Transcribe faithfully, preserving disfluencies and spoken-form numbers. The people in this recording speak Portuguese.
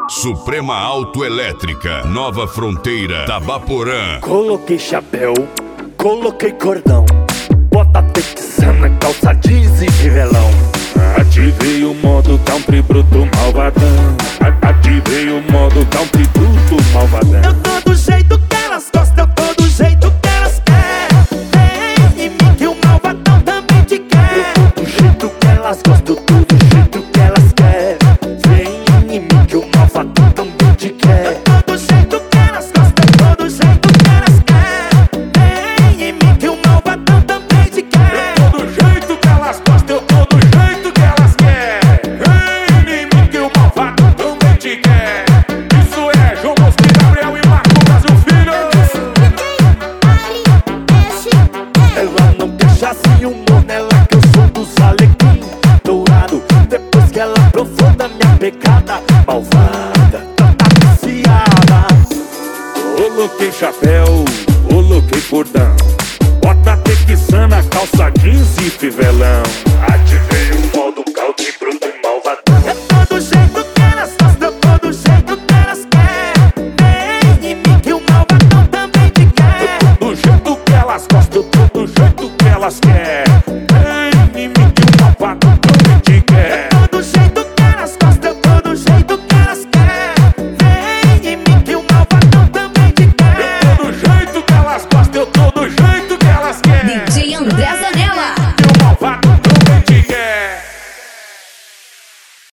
Suprema Autoelétrica, Nova Fronteira, Tabaporã. Coloquei chapéu, coloquei cordão, bota texana, calça jeans e fivelão. Ativei o modo country bruto malvadão. Ativei o modo country bruto malvadão. Eu tô do jeito que elas gostam, eu tô do jeito que elas querem. Vem em mim que o malvadão também te quer. Eu tô do jeito que elas gostam, eu tô do jeito que elas querem. Vem em mim que o malvadão também te quer. Eu tô do jeito que elas gostam, eu tô do jeito que elas querem. Vem em mim que o malvadão também te quer. Eu tô do jeito que elas gostam, eu tô do jeito que elas querem. Vem em mim que o malvadão também te quer. Isso é João Bosco, Gabriel e Marco Brasil Filho. Ela não deixa ciúmo nela que eu sou dos alecrim dourado. Depois que ela provou da minha pegada malvada, tá viciada. Coloquei chapéu, coloquei cordão, bota texana, calça jeans e fivelão. Ativei o modo country bruto e malvadão. Eu tô do jeito que elas gostam, eu tô do jeito que elas querem. Vem em mim que o malvadão também te quer. Do jeito que elas gostam, eu tô do jeito que elas querem.